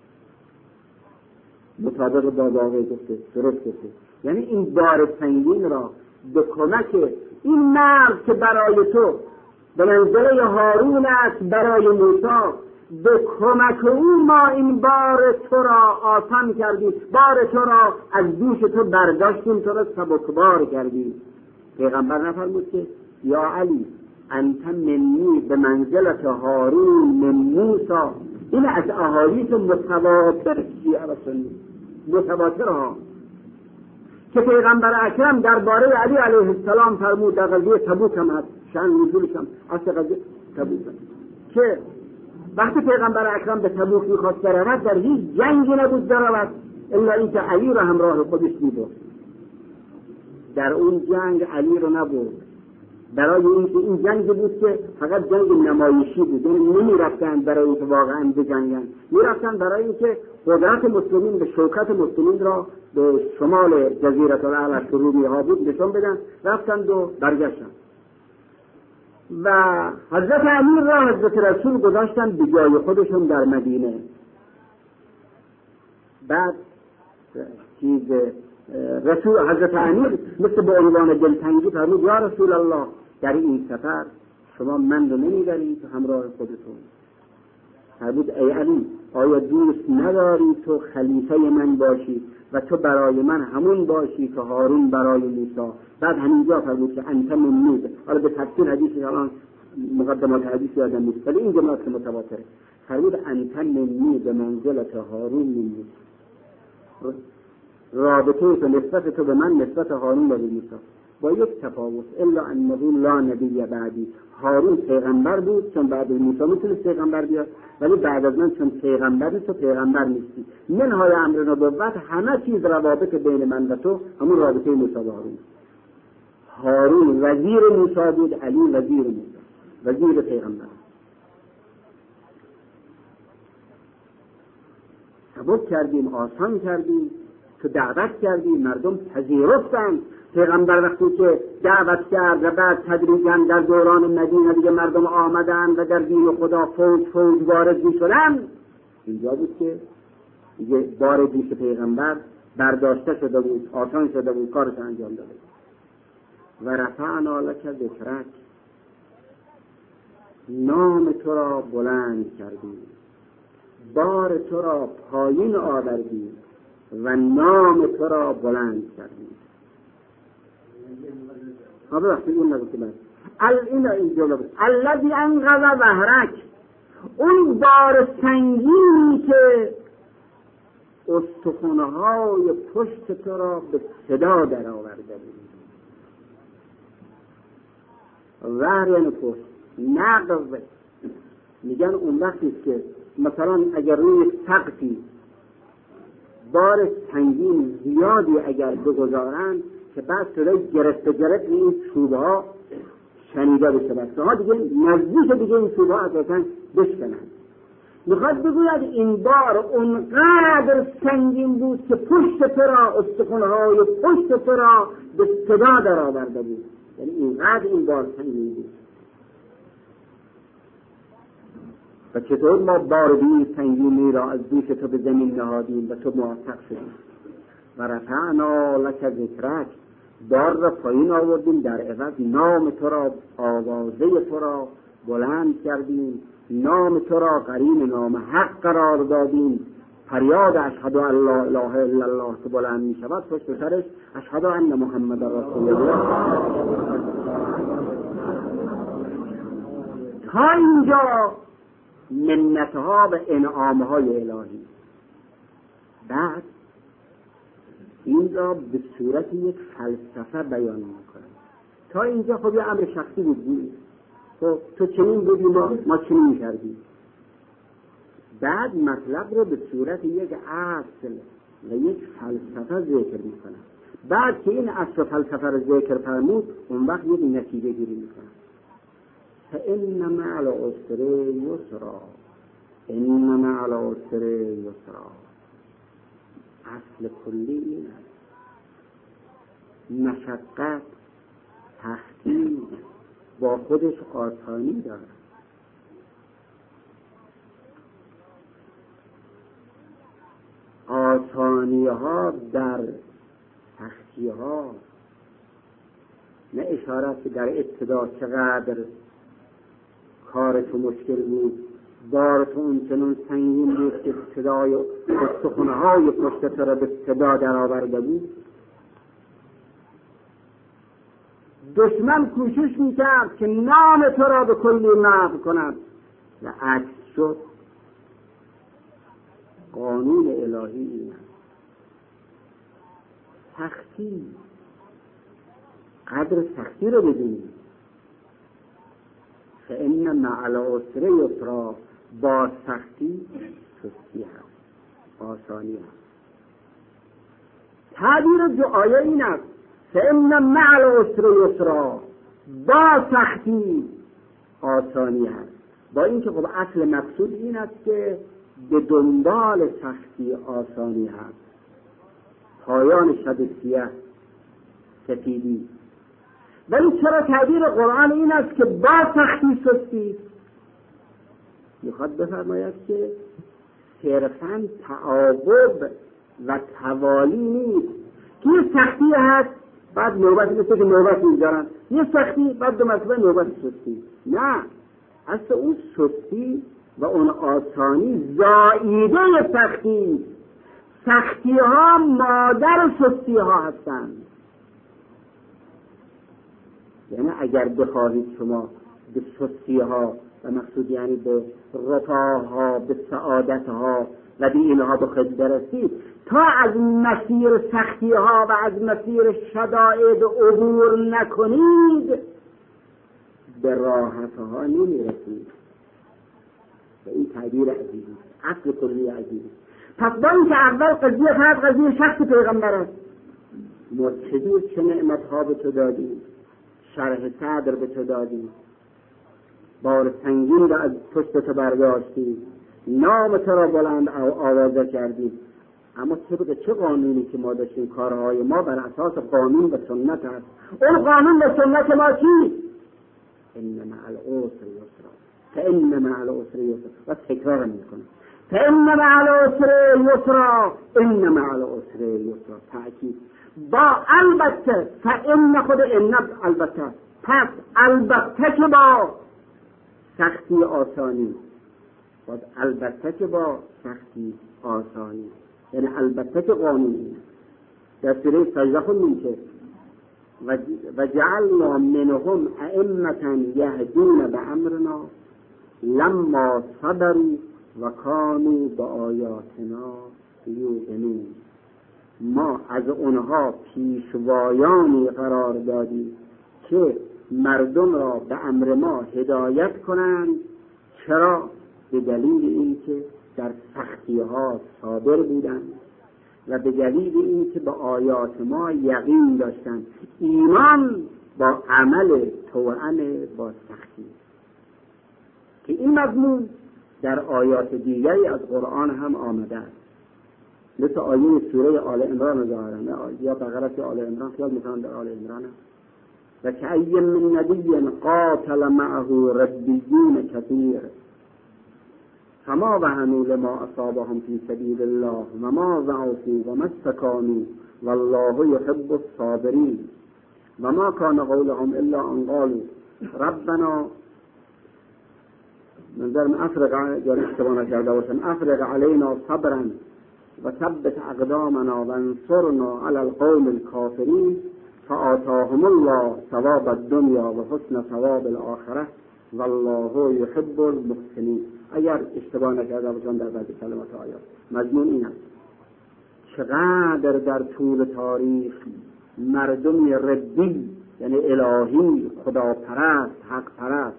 مطابق با واقع گفته، درست گفته، یعنی این بار سنگین را به کمک این مرد که برای تو به منزله هارون است برای موسی، به کمک او ما این بار تو را آسان کردیم، بار تو را از دوش تو برداشتیم، تو را سبکبار کردیم. پیغمبر نفرمود که یا علی انت منی به منزلت هارون من موسی؟ این از احادیث متواتر شیعه و سنی متواتر ها که پیغمبر اکرم درباره علی علیه السلام فرمود در قضیه تبوک هم هست، شأن نزولش هم اصل قضیه تبوک هم که وقتی پیغمبر اکرم به تبوک میخواست برود در هیچ جنگی نبود برود الا اینکه علی را همراه خودش میبرد. در اون جنگ علی رو نبرد برای اینکه این جنگ بود که فقط جنگ نمایشی بود، یعنی نمی رفتن برای اینکه واقعا بجنگن، می رفتن برای اینکه قدرت مسلمین به شوکت مسلمین را به شمال جزیره الاعلی که رومی ها بود نشان بدن. رفتند و برگشتن و حضرت امیر را حضرت رسول گذاشتن به جای خودشون در مدینه. بعد چیز رسول حضرت امیر مثل به عنوان دلتنگی فرمود یا رسول الله در این سفر شما من رو نمیبرید تو همراه خودتون. فرمود ای علی آیا دوست نداری تو خلیفه من باشی و تو برای من همون باشی که هارون برای موسی؟ بعد همینجا فرمود که انت منی. حالا به تفسیر حدیث الان مقدمات حدیث یادم نیست ولی این جملات متواتره. فرمود انت منی به منزلت هارون من موسی. رابطه تو نسبت تو به من نسبت هارون و موسی. با یک تفاوت، الا انه لا نبی بعدی. هارون پیغمبر بود چون بعد از موسی میتونست پیغمبر بیاد، ولی بعد از من چون پیغمبر نیست تو پیغمبر نیستی. منهای امر نبوت، همه چیز روابط بین من و تو همون رابطه موسی و هارون. هارون وزیر موسی بود، علی وزیر موسی، وزیر پیغمبر. سبک کردیم، آسان کردیم، تو دعوت کردیم، مردم پذیرفتند. پیغمبر وقتی که دعوت کرد و بعد تدریجاً در دوران مدینه دیگه مردم آمدن و در دین خدا فوج فوج وارد می‌شدن، اینجا بود که دیگه بار دوش پیغمبر برداشته شده بود، آسان شده بود، کارش انجام داده. و رفعنا لک ذکرک، نام تو را بلند کردیم، بار تو را پایین آوردیم و نام تو را بلند کردیم. ها ببخشی اون نگو که بس این این جلو بس الذی انقض ظهرک، اون بار سنگینی که استخوان‌های پشت تو را به صدا در آورده بود. ظهر یعنی پشت، نقض میگن اون وقتی که مثلا اگر روی سقفی بار سنگین زیادی اگر بگذارن که بعد صدای گرفته گرفت این چوبه ها شنیده بشه، بسته ها دیگه نزدیک دیگه این چوبه ها اساسا بشکنن. میخواد بگوید این بار اونقدر سنگین بود که پشت تو را، استخوان‌های پشت تو را به صدا در آورده بود. یعنی اینقدر این بار سنگین بود. و چطور ما بار بی سنگینی را از دوش تو به زمین نهادیم و تو موفق شدیم. و رفعنا لک ذکرک، بار را پایین آوردیم، در عوض نام تو را، آوازه تو را بلند کردیم، نام تو را قرین نام حق قرار دادیم. فریاد اشهد ان لا اله الا الله که بلند می شود، پشت سرش اشهد ان محمد رسول الله. تا اینجا منتها و انعامهای الهی. بعد این را به صورت یک فلسفه بیان میکنه. تا اینجا خب یه امر شخصی بود، خب تو چنین بودی، ما, ما چنین کردیم. بعد مطلب رو به صورت یک اصل و یک فلسفه ذکر میکنه. بعد که این اصل و فلسفه رو ذکر فرمود، اون وقت یک نتیجه گیری میکنه. فإن مع العسر یسرا، ان مع العسر یسرا. اصل کلی این است. مشقت، تخفیف با خودش آسانی داره. آسانی ها در سختی ها. نه اشارت که در ابتدا چقدر کار تو مشکل بود، بار تو اون چنون سنگین بود که صدای استخوانه های پشت تو را به صدا در آورده بود. دشمن کوشش میکرد که نام تو را به کلی محو کند و عکس شد. قانون الهی این است. سختی، قدر سختی رو بدونید. فإن مع العسر یسرا، با سختی سستی هست، آسانی هست. تعبیر دعای این است فإن مع العسر یسرا، با سختی آسانی هست. با اینکه خب اصل مقصود این است که به دنبال سختی آسانی هست. پایان شب سیاه سفیدی. ولی چرا تعبیر قرآن این است که با سختی سستی؟ میخواد بفرماید که صرفاً تعاقب و توالی نیست که یه سختی هست بعد نوبت مثل که نوبت میذارن، یه سختی بعد دو مرتبه نوبت سستی. نه، اصلا اون سستی و اون آسانی زائیده سختی. سختی ها مادر سستی ها هستند. یعنی اگر بخواهید شما به سستی ها و مقصود یعنی به رفاه ها، به سعادت ها و به اینها به خود برسید، تا از مسیر سختی ها و از مسیر شدائد عبور نکنید به راحت ها نمی رسید. و این تعبیر عزیزی، اصل کلی عزیزی. پس با اینکه اول قضیه فقط قضیه شخص پیغمبر است، ما چجور چه نعمت ها به تو دادیم، شرح صدر به تو دادیم، بار سنگین را از پشت تو برداشتیم، نام تو را بلند آوازه کردیم، اما طبق چه قانونی که ما داشتیم، کارهای ما بر اساس قانون و سنت است. اون قانون و سنت ما چی؟ ان مع العسر یسرا، فان مع العسر یسرا. و تکرار میکنه، فان مع العسر یسرا، ان مع العسر یسرا، تأکید. با البته، فان خود ان البته، پس البته که با سختی آسانی، باید البته که با سختی آسانی، یعنی البته که قانونی. در سوره سجده خوندیم که و جعلنا منهم ائمة یهدون بامرنا لما صبروا و کانوا بآیاتنا یوقنون. ما از اونها پیشوایانی قرار دادیم که مردم را به امر ما هدایت کنند. چرا؟ به دلیل اینکه در سختی ها صابر بودند و به دلیل اینکه به آیات ما یقین داشتند. ایمان با عمل توأم با سختی، که این مضمون در آیات دیگری از قرآن هم آمده است، مثل آیه سوره آل عمران ظاهرا یا بقره آل عمران، خیال میکنم در آل عمران، و کأی من نبی قاتل معه ربیون کثیر فما وهنوا لما اصابهم فی سبیل الله و ما ضعفوا و ما استکانوا والله یحب الصابرین و ما کان قولهم الا ان قالوا ربنا منظر من افرق یا اشتباه نکرده باشم افرق علینا صبرا و ثبت اقدامنا و انصرنا علی القوم الکافرین فآتاهم الله ثواب الدنیا و حسن ثواب الاخره والله یحب المحسنین. اگر اشتباه نکرده باشم در بعضی کلمات آیات مضمون این است: چقدر در طول تاریخ مردم ربی یعنی الهی، خداپرست، حق پرست،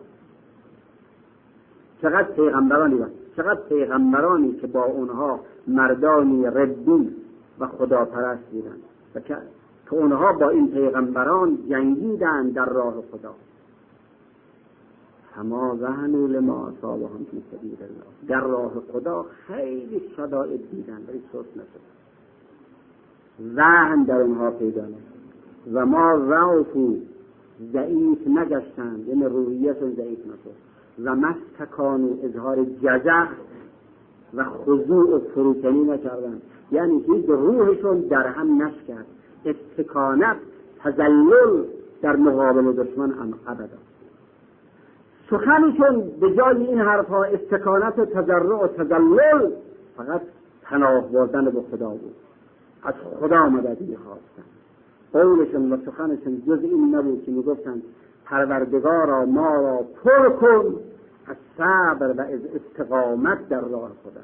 چقدر پیغمبرانی بود، چقدر پیغمبرانی که با اونها مردانی ربی و خداپرست بودند و که اونها با این پیغمبران جنگیدند در راه خدا. فما وهنوا لما اصابهم فی سبیل الله، در راه خدا خیلی شدائد دیدن ولی سست نشدن، وهن در اونها پیدا نشد. و ما ضعفوا، ضعیف نگشتند، یعنی روحیتشون ضعیف نشد. و ما استکانوا، اظهار جزع و خضوع و فروتنی نکردند، یعنی هیچ روحشون در هم نشکرد. استکانت، تذلل در مقابل دشمن هم ابدا. سخنشون به جای این حرفها استکانت و تضرع و تذلل فقط پناه بردن به خدا بود، از خدا مددی خواستن. قولشون و سخنشون جز این نبود که میگفتن پروردگارا ما را پر کن از صبر و از استقامت در راه خدا،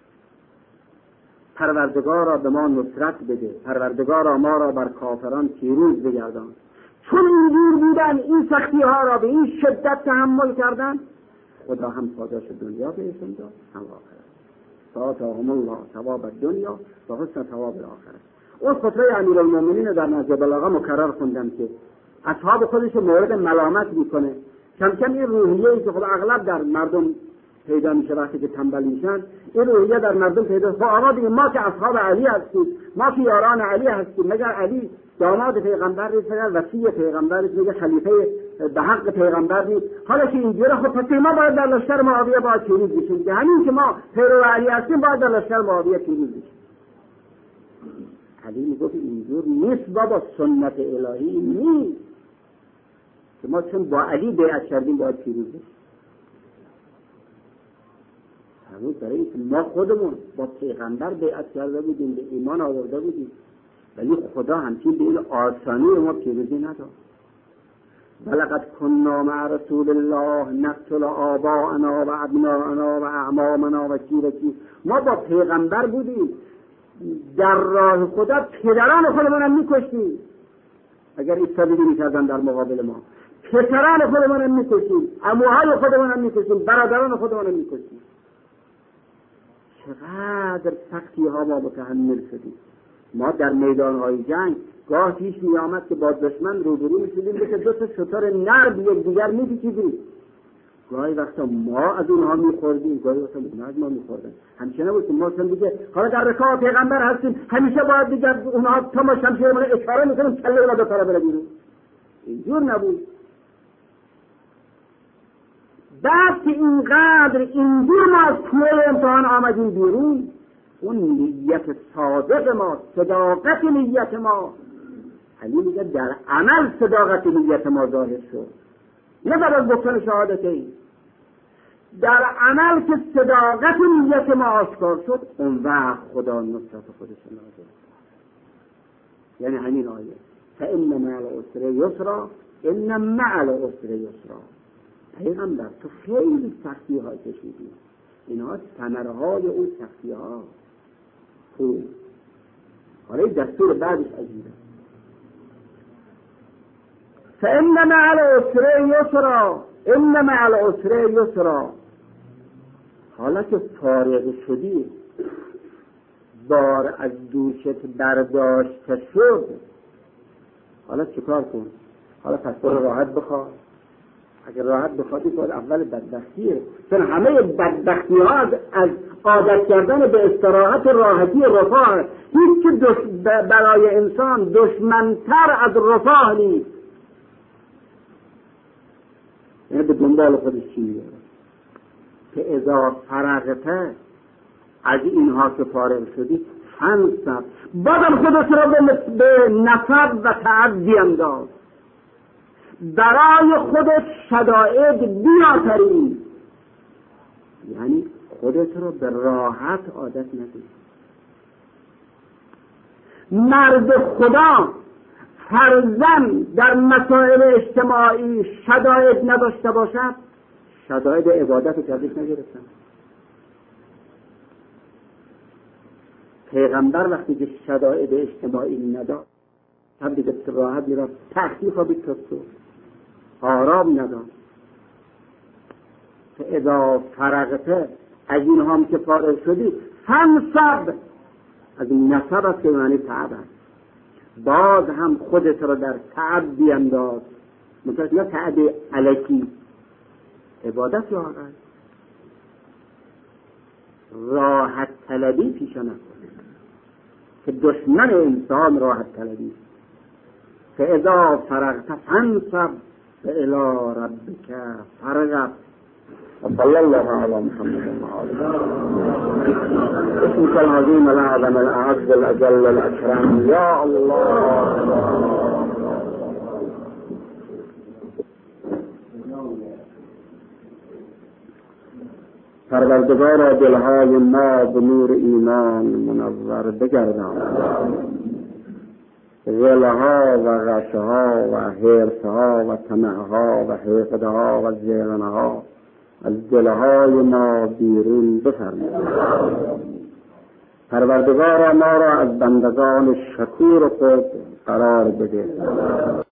پروردگارا به ما نصرت بده، پروردگارا ما را بر کافران پیروز بگردان. چون اینجور بودن، این سختی ها را به این شدت تحمل کردن، خدا هم پاداش دنیا بهشون داد هم آخرت. فآتاهم الله ثواب الدنیا و حسن ثواب الاخره. اون خطبه امیرالمومنین در نهج البلاغه مکرر خوندم که اصحاب خودش مورد ملامت میکنه. کم کم این روحیه‌ای که خب اغلب در مردم پیدا میشه وقتی که تنبل میشن، این روحیه در مردم پیدا میشه. آقا دیگه ما که اصحاب علی هستیم، ما که یاران علی هستیم، مگر علی داماد پیغمبر نیست، مگر وصی پیغمبر نیست، مگر خلیفه به حق پیغمبر نیست؟ حالا که اینجوره خب پس ما باید در لشکر معاویه باید پیروز بشیم، که همین که ما پیرو علی هستیم باید در لشکر معاویه پیروز بشیم. علی میگفت اینجور نیست بابا، سنت الهی نیست که ما چون با علی بیعت کردیم باید پیروز بشیم. همون برای اینکه ما خودمون با پیغمبر بیعت کرده بودیم، به ایمان آورده بودیم، ولی خدا همچین به این آسانی ما پیروزی نداد. ولقد كنا مع رسول الله نقتل آباءنا و ابناءنا و اعمامنا و جیرکی. ما با پیغمبر بودیم، در راه خدا پدران خودمان هم میکشتیم اگر ایستادگی میکردن در مقابل ما، پسران خودمان هم میکشتیم، عموهای خودمان هم میکشتیم، برادران خودمان هم میکشتیم. چقدر سختی ها ما متحمل شدیم. ما در میدان های جنگ گاه پیش می آمد که با دشمن روبرو می شدیم که دو تا شتر نر یک دیگر می پیچیدیم. گاهی وقتا ما از اونها می خوردیم، گاهی وقتا اونها از ما می خوردن. همچنین نبود که ما چون دیگه حالا در رکاب پیغمبر هستیم، همیشه باید دیگه اونها تا ما شمشیر ما اشاره می کنیم کله اونا دو طرف بره بیرون. اینجور نبود. بعد که اینقدر اینجور ما از کوه امتحان آمدیم بیرون، اون نیت صادق ما، صداقت نیت ما، علی میگه در عمل صداقت نیت ما ظاهر شد، نه در از گفتن شهادتین. در عمل که صداقت نیت ما آشکار شد، اون وقت خدا نصرت خودش نازل کرد. یعنی همین آیه فإن مع العسر یسرا إن مع العسر یسرا. پیغمبر تو خیلی سختی ها کشیدی، اینها ثمره های اون سختی ها. خوب حالا دستور بعدش عجیبه. فإن مع العسر یسرا إن مع العسر یسرا. حالا که فارغ شدی، بار از دوشت برداشته شد، حالا چیکار کن؟ حالا پس برو راحت بخواه. اگر راحت بخوادی باید اول بدبختیه، چون همه بدبختی ها از عادت کردن به استراحت و راحتی رفاه. هیچ که دش... برای انسان دشمنتر از رفاه نیست. یعنی به دنبال خودش چی میگه که اذا فرغته، از اینها که فارغ شدی، فنصب، بازم خودت را به نصب و تعب بینداز، برای خودت شدائد بیافرین. یعنی خودت رو به راحت عادت ندید. مرد خدا فرزن در مسائل اجتماعی شدائد نداشته باشد، شدائد عبادت که ازش نگرفتن. پیغمبر وقتی که شدائد اجتماعی نداشت، هم دیگه راحت میرفت تختی خوابید تو آرام نداشت. که اذا فرغته، از این هم که فارغ شدی، فنصب، از این نصب است که معنی تعب است. باز هم خودت را در تعب بینداز، مثلا نه تعب الکی، عبادت یا آقای راحت طلبی پیش نکن که دشمن انسان راحت طلبی. که اذا فرغت فنصب و الی ربک فرغب. صلی الله علی محمد و آله. اسمك العظیم الاعظم الاعز الاجل الاکرم یا الله. پروردگارا دلهای ما به نور ایمان منور بگردان، غلها و غشها و حرصها و طمعها و حقدها و زیغنها از دلهای ما بیرون بفرما. پروردگارا ما را از بندگان شکور خود قرار بده.